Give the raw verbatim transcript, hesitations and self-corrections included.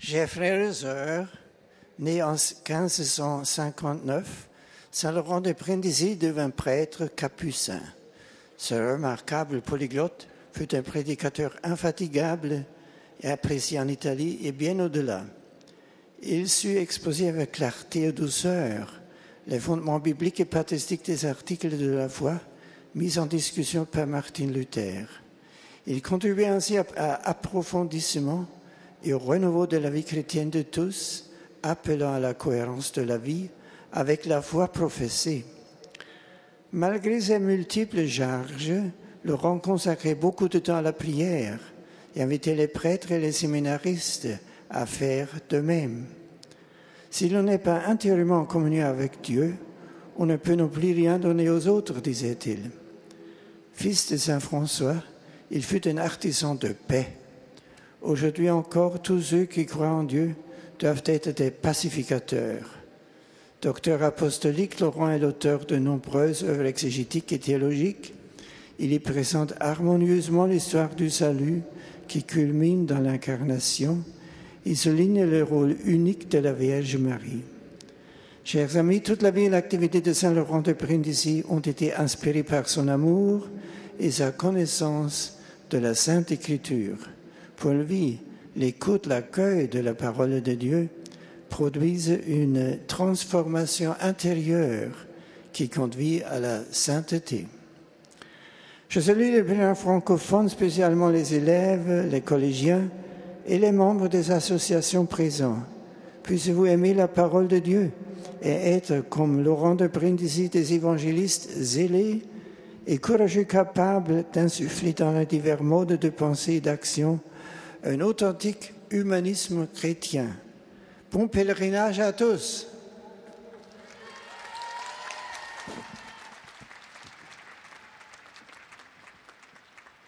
Chers frères et sœurs, né en quinze cent cinquante-neuf, Saint Laurent de Brindisi devint prêtre capucin. Ce remarquable polyglotte fut un prédicateur infatigable et apprécié en Italie et bien au-delà. Il sut exposer avec clarté et douceur les fondements bibliques et patristiques des articles de la foi mis en discussion par Martin Luther. Il contribuait ainsi à l'approfondissement et au renouveau de la vie chrétienne de tous, appelant à la cohérence de la vie avec la foi professée. Malgré ses multiples charges, Laurent consacrait beaucoup de temps à la prière et invitait les prêtres et les séminaristes à faire de même. Si l'on n'est pas intérieurement en communion avec Dieu, on ne peut non plus rien donner aux autres, disait-il. Fils de Saint François, il fut un artisan de paix. Aujourd'hui encore, tous ceux qui croient en Dieu doivent être des pacificateurs. Docteur apostolique, Laurent est l'auteur de nombreuses œuvres exégétiques et théologiques. Il y présente harmonieusement l'histoire du salut qui culmine dans l'incarnation. Il souligne le rôle unique de la Vierge Marie. Chers amis, toute la vie et l'activité de Saint Laurent de Brindisi ont été inspirées par son amour et sa connaissance de la Sainte Écriture. Pour lui, l'écoute, l'accueil de la parole de Dieu produisent une transformation intérieure qui conduit à la sainteté. Je salue les pèlerins francophones, spécialement les élèves, les collégiens et les membres des associations présents. Puissiez-vous aimer la parole de Dieu et être, comme Laurent de Brindisi, des évangélistes zélés et courageux, capables d'insuffler dans les divers modes de pensée et d'action un authentique humanisme chrétien. Bon pèlerinage à tous!